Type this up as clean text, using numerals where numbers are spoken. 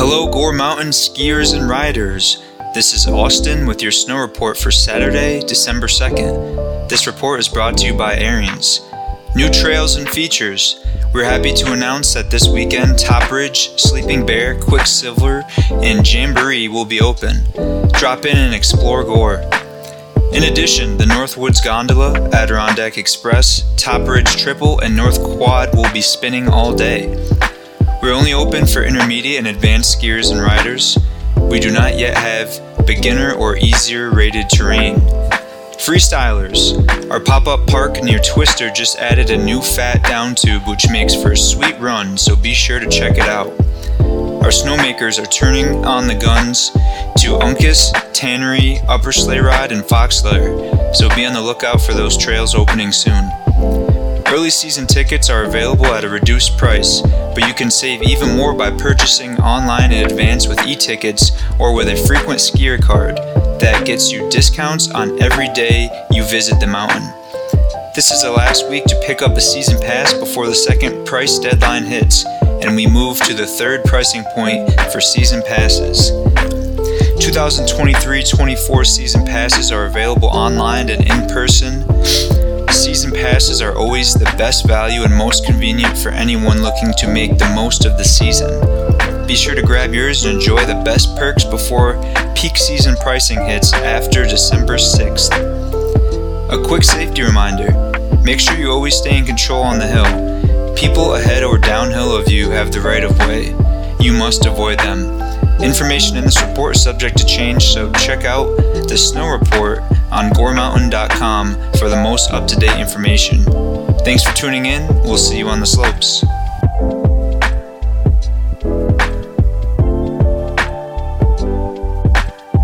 Hello Gore Mountain skiers and riders. This is Austin with your snow report for Saturday, December 2nd. This report is brought to you by Ariens. New trails and features. We're happy to announce that this weekend Top Ridge, Sleeping Bear, Quicksilver, and Jamboree will be open. Drop in and explore Gore. In addition, the Northwoods Gondola, Adirondack Express, Top Ridge Triple, and North Quad will be spinning all day. We're only open for intermediate and advanced skiers and riders. We do not yet have beginner or easier rated terrain. Freestylers. Our pop-up park near Twister just added a new fat down tube which makes for a sweet run, so be sure to check it out. Our snowmakers are turning on the guns to Uncas, Tannery, Upper Sleigh Ride, and Foxlair, so be on the lookout for those trails opening soon. Early season tickets are available at a reduced price, but you can save even more by purchasing online in advance with e-tickets or with a frequent skier card that gets you discounts on every day you visit the mountain. This is the last week to pick up a season pass before the second price deadline hits, and we move to the third pricing point for season passes. 2023-24 season passes are available online and in person. Season passes are always the best value and most convenient for anyone looking to make the most of the season. Be sure to grab yours and enjoy the best perks before peak season pricing hits after December 6th. A quick safety reminder: make sure you always stay in control on the hill. People ahead or downhill of you have the right of way. You must avoid them. Information in this report is subject to change, so check out the snow report on goremountain.com for the most up-to-date information. Thanks for tuning in. We'll see you on the slopes.